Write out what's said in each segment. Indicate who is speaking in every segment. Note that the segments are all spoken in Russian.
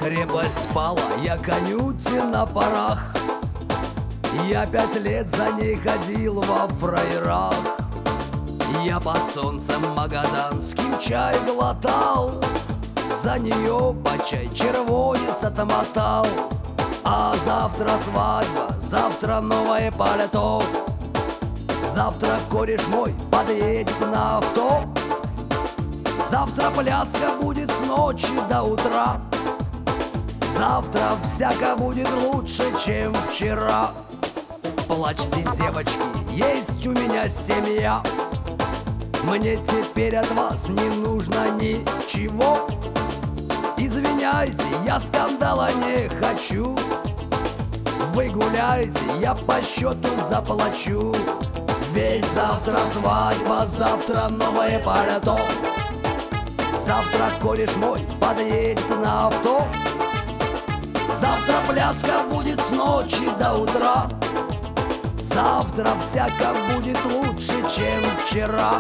Speaker 1: Крепость пала, я конюте на парах. Я 5 лет за ней ходил во фраерах. Я под солнцем магаданским чай глотал, за нее по чай червонец отмотал. А завтра свадьба, завтра новое пальто, завтра кореш мой подъедет на авто. Завтра пляска будет с ночи до утра. Завтра всяко будет лучше, чем вчера. Плачьте, девочки, есть у меня семья. Мне теперь от вас не нужно ничего. Извиняйте, я скандала не хочу. Вы гуляйте, я по счету заплачу. Ведь завтра свадьба, завтра новое пальто. Завтра кореш мой подъедет на авто. Завтра пляска будет с ночи до утра. Завтра всяко будет лучше, чем вчера.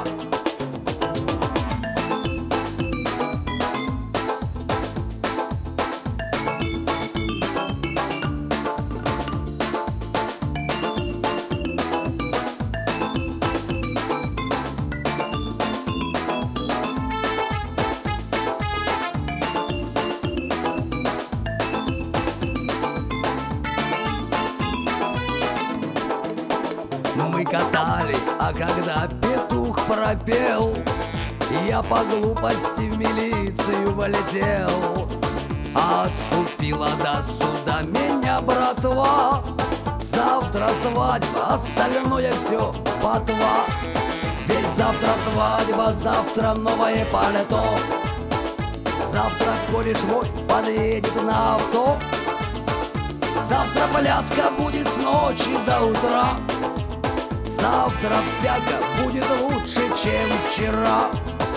Speaker 1: Мы катали, а когда петух пропел, я по глупости в милицию вылетел. Откупила до суда меня братва. Завтра свадьба, остальное все ботва. Ведь завтра свадьба, завтра новое пальто. Завтра кореш мой подъедет на авто. Завтра пляска будет с ночи до утра. Завтра всяко будет лучше, чем вчера.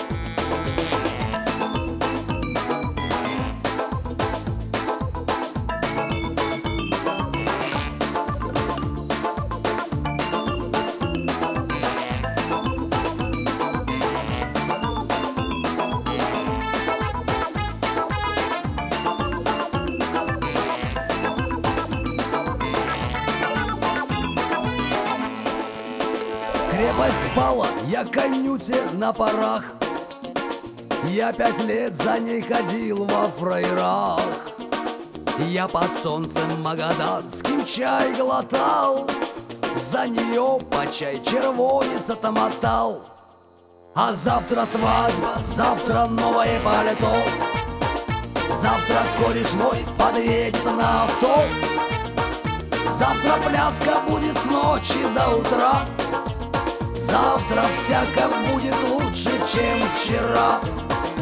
Speaker 1: Крепость пала, я конюте на парах. Я 5 лет за ней ходил во фраерах. Я под солнцем магаданским чай глотал, за нее по чай червонец отмотал. А завтра свадьба, завтра новое пальто. Завтра кореш мой подъедет на авто. Завтра пляска будет с ночи до утра. Завтра всяко будет лучше, чем вчера.